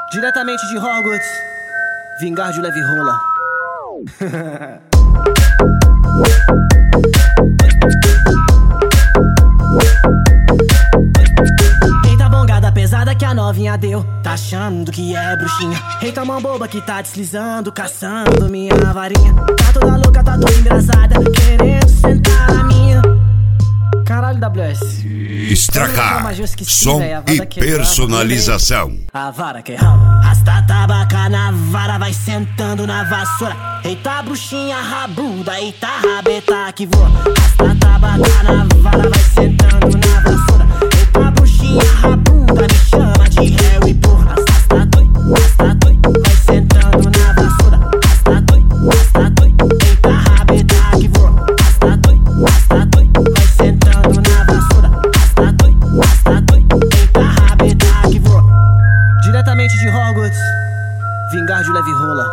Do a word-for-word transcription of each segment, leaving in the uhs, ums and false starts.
Diretamente de Hogwarts, vingar de leve rola. Eita bongada pesada que a novinha deu, tá achando que é bruxinha. Eita mão boba que tá deslizando, caçando minha varinha. Tá toda louca, tá toda engraçada, querendo sentar na minha. Caralho, W S. Estragar, som véia, e personalização. A vara que rala, rasta tabaca na vara, vai sentando na vassoura. Eita bruxinha rabuda, eita rabeta que voa. Rasta tabaca na vara, vai sentando na vassoura. Eita bruxinha rabuda, me chama de réu e porra. Rasta doi, rasta doi, vai sentando na vassoura. Rasta doi, rasta doi, eita rabeta que voa. Rasta doi, rasta doi, vai sentando na vassoura. Rasta doi, rasta doi, eita rabeta que voa. Diretamente de Hogwarts, vingar de leve rola.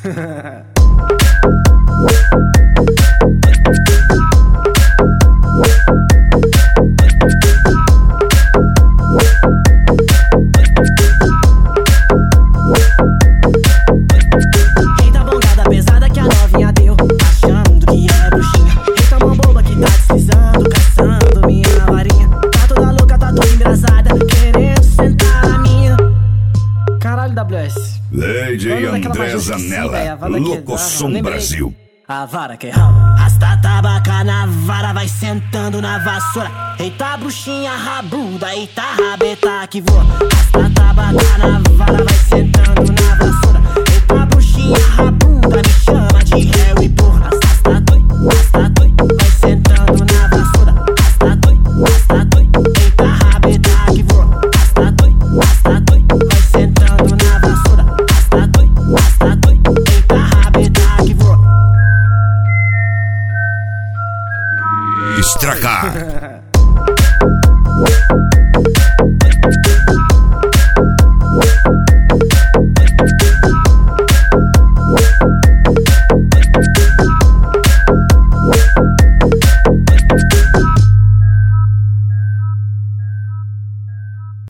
Eita bongada pesada que a novinha deu, achando que é bruxinha. Eita mão boba que tá deslizando, caçando minha varinha. Tá toda louca, tá toda engraçada, querendo sentar na minha. Caralho, W S. Lady André Zanella, Locosom Brasil. A vara que rala, rasta tabaca na vara, vai sentando na vassoura. Eita bruxinha rabuda, eita rabeta que voa. Rasta tabaca na vara, vai sentando na vassoura. Eita bruxinha rabuda, me chama de réu e porra. Rasta doi, rasta doi, vai sentando na vassoura. Rasta doi, rasta doi, eita rabeta que voa. Rasta doi, rasta doi, vai sentando na vassoura. Rasta doi, rasta doi, eita rabeta que voa. Estragar.